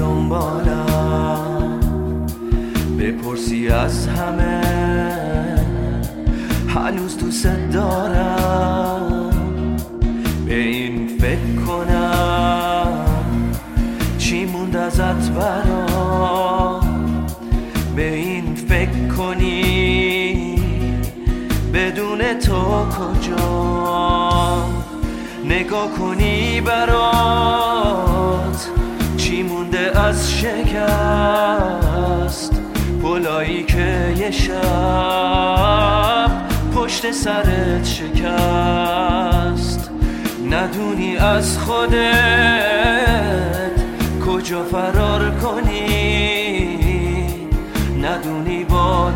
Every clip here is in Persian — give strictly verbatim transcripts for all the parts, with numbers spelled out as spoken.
دنبالم، بپرسی از همه هنوز دوست دارم. به این فکر کنم چی موند ازت برام، به این فکر کنی بدون تو کجام، نگاه کنی برات چی مونده از شکست، پلایی که یه شب پشت سرت شکست. ندونی از خودت کجا فرار کنی، ندونی با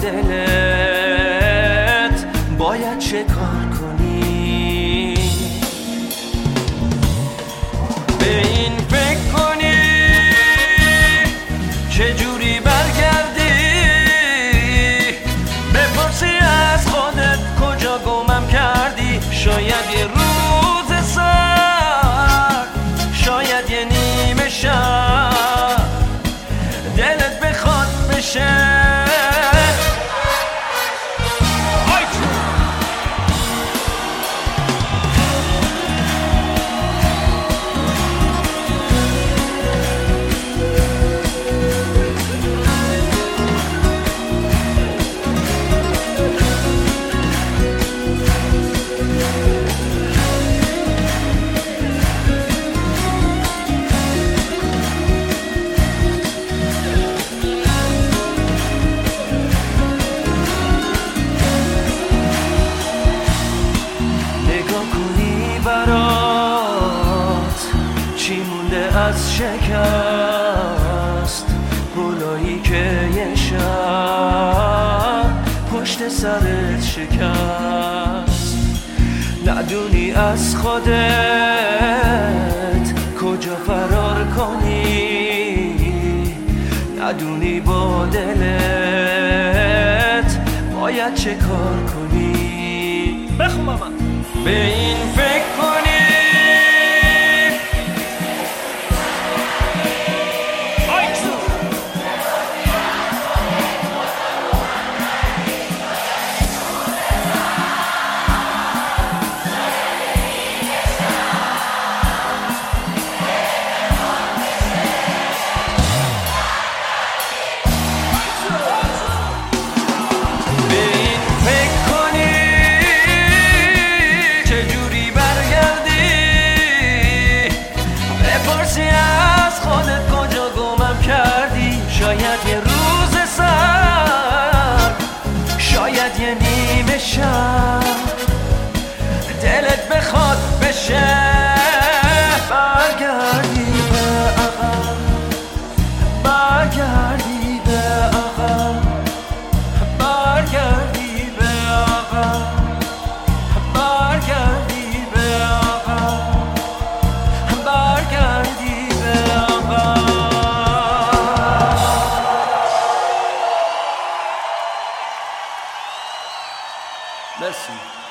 دلت باید چه کار کنی. به این فکر کنی چجوری برگردی، بپرسی از خودت کجا گمم کردی. شاید یه روز سر، شاید یه نیمه شب دلت بخواد بشه. چی مونده از شکست، پلایی که یه شب پشت سرت شکست. ندونی از خودت کجا فرار کنی، ندونی با دلت باید چه کار کنی. بخون با من. به این فکر کنی شاید یه روز سر، شاید یه نیمه شب دلت بخواد بشه. برگردی به عقب، برگردی به عقب، برگردی به عقب، برگردی به عقب، برگردی به عقب. Merci.